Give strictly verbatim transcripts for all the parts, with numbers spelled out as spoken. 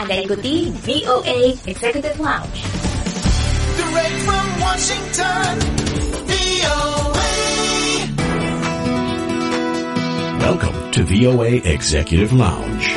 Anda ikuti V O A Executive Lounge. Direct from Washington, V O A. Welcome to V O A Executive Lounge.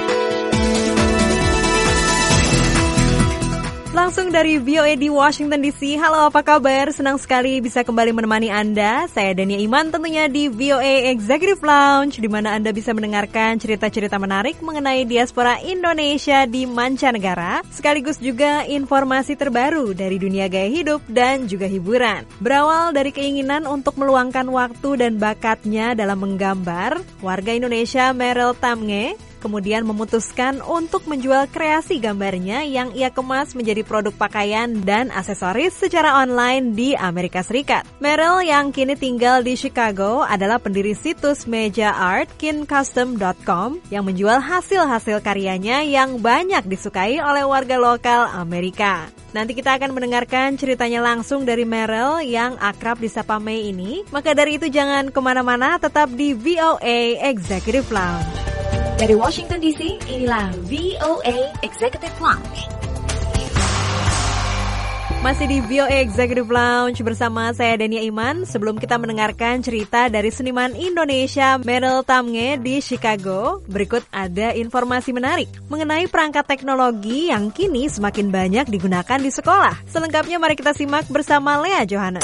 Langsung dari V O A di Washington D C. Halo, apa kabar? Senang sekali bisa kembali menemani Anda. Saya Dania Iman tentunya di V O A Executive Lounge, di mana Anda bisa mendengarkan cerita-cerita menarik mengenai diaspora Indonesia di mancanegara, sekaligus juga informasi terbaru dari dunia gaya hidup dan juga hiburan. Berawal dari keinginan untuk meluangkan waktu dan bakatnya dalam menggambar, warga Indonesia Meryl Tamnge kemudian memutuskan untuk menjual kreasi gambarnya yang ia kemas menjadi produk pakaian dan aksesoris secara online di Amerika Serikat. Meryl yang kini tinggal di Chicago adalah pendiri situs meja art kin custom dot com yang menjual hasil-hasil karyanya yang banyak disukai oleh warga lokal Amerika. Nanti kita akan mendengarkan ceritanya langsung dari Meryl yang akrab disapa Mei ini. Maka dari itu jangan kemana-mana, tetap di V O A Executive Lounge. Dari Washington D C, inilah V O A Executive Lounge. Masih di V O A Executive Lounge bersama saya Dania Iman. Sebelum kita mendengarkan cerita dari seniman Indonesia Meryl Tamnge di Chicago, berikut ada informasi menarik mengenai perangkat teknologi yang kini semakin banyak digunakan di sekolah. Selengkapnya mari kita simak bersama Lea Johannes.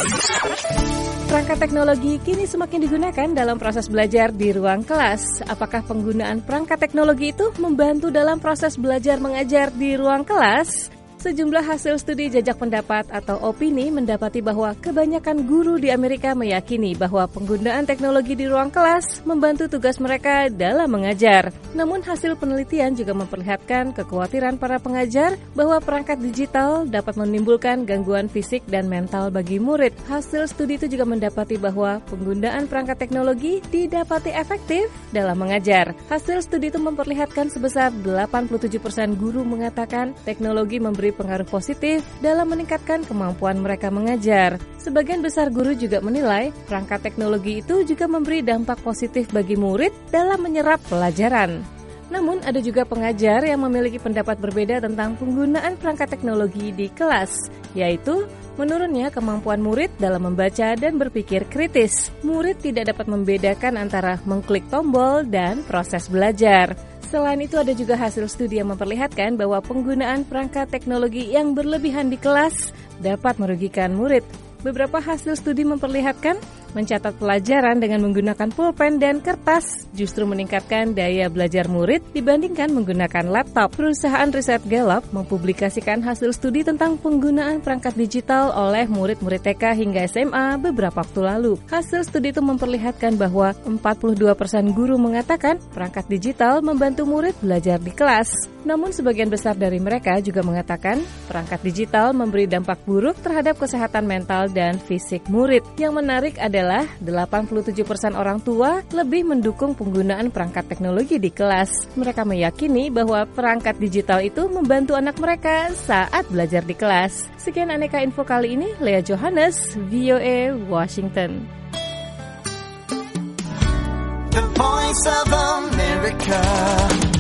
Perangkat teknologi kini semakin digunakan dalam proses belajar di ruang kelas. Apakah penggunaan perangkat teknologi itu membantu dalam proses belajar mengajar di ruang kelas? Sejumlah hasil studi jajak pendapat atau opini mendapati bahwa kebanyakan guru di Amerika meyakini bahwa penggunaan teknologi di ruang kelas membantu tugas mereka dalam mengajar. Namun hasil penelitian juga memperlihatkan kekhawatiran para pengajar bahwa perangkat digital dapat menimbulkan gangguan fisik dan mental bagi murid. Hasil studi itu juga mendapati bahwa penggunaan perangkat teknologi didapati efektif dalam mengajar. Hasil studi itu memperlihatkan sebesar delapan puluh tujuh persen guru mengatakan teknologi memberi pengaruh positif dalam meningkatkan kemampuan mereka mengajar. Sebagian besar guru juga menilai perangkat teknologi itu juga memberi dampak positif bagi murid dalam menyerap pelajaran. Namun ada juga pengajar yang memiliki pendapat berbeda tentang penggunaan perangkat teknologi di kelas, yaitu menurunnya kemampuan murid dalam membaca dan berpikir kritis. Murid tidak dapat membedakan antara mengklik tombol dan proses belajar. Selain itu ada juga hasil studi yang memperlihatkan bahwa penggunaan perangkat teknologi yang berlebihan di kelas dapat merugikan murid. Beberapa hasil studi memperlihatkan mencatat pelajaran dengan menggunakan pulpen dan kertas justru meningkatkan daya belajar murid dibandingkan menggunakan laptop. Perusahaan riset Gallup mempublikasikan hasil studi tentang penggunaan perangkat digital oleh murid-murid T K hingga S M A beberapa waktu lalu. Hasil studi itu memperlihatkan bahwa empat puluh dua persen guru mengatakan perangkat digital membantu murid belajar di kelas. Namun sebagian besar dari mereka juga mengatakan perangkat digital memberi dampak buruk terhadap kesehatan mental dan fisik murid. Yang menarik adalah delapan puluh tujuh persen orang tua lebih mendukung penggunaan perangkat teknologi di kelas. Mereka meyakini bahwa perangkat digital itu membantu anak mereka saat belajar di kelas. Sekian aneka info kali ini, Lea Johannes, V O A Washington. The Voice of America.